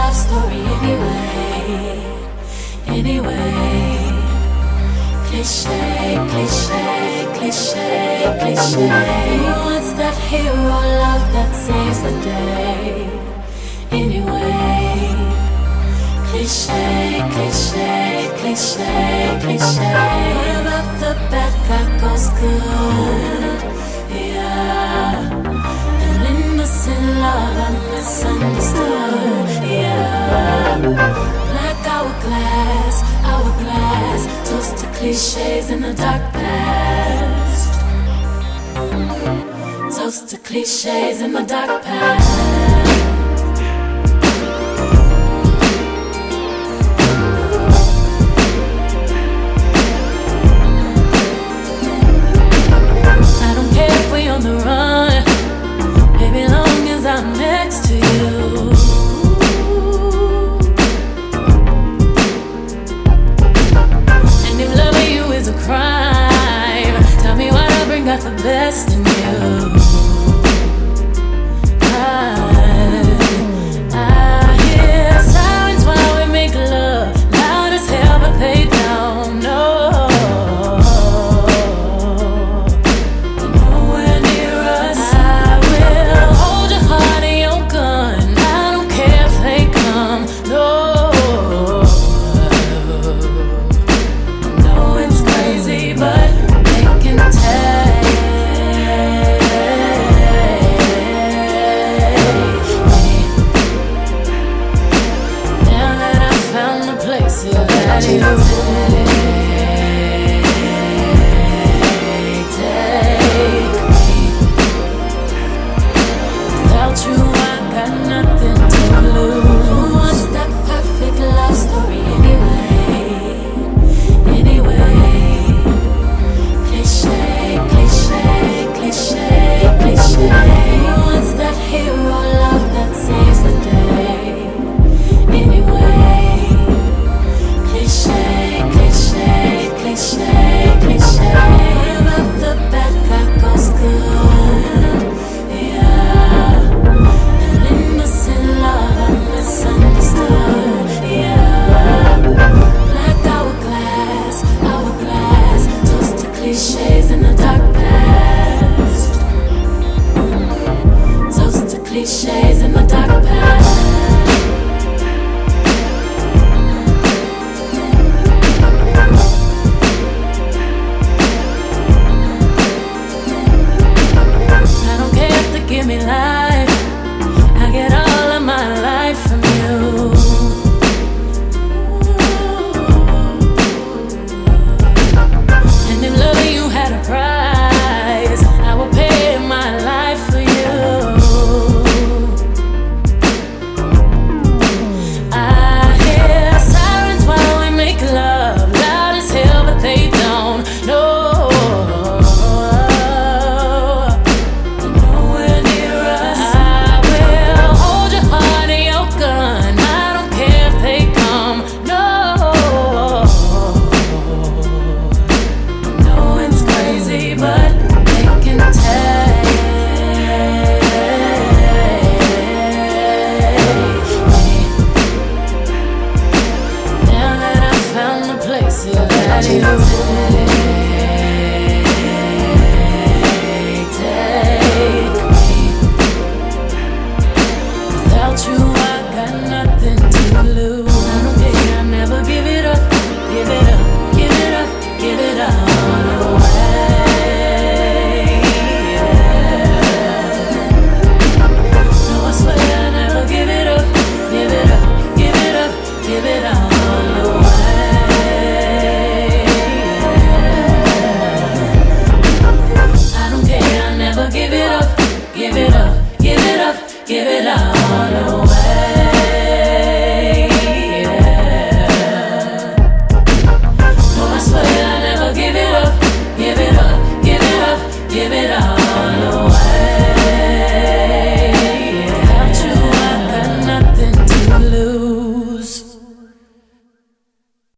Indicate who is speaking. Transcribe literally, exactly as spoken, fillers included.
Speaker 1: love story anyway. Anyway, cliche, cliche, cliche, cliche. Who wants that hero love that saves the day? Anyway, cliche, cliche, cliche, cliche. What about the bad guy goes good? Yeah, an innocent love I misunderstood. Yeah, black hourglass, hourglass, toast to cliches in the dark past. Toast to cliches in the dark past. On the run, baby, long as I'm next to you. And if loving you is a crime, tell me why I bring out the best in you. I, I hear sirens while we make love, loud as hell, but they don't know. Cliches in the dark past. I don't care if they give me life, I get all of my life from you. And if loving you had a price, I would pay my life for you. That you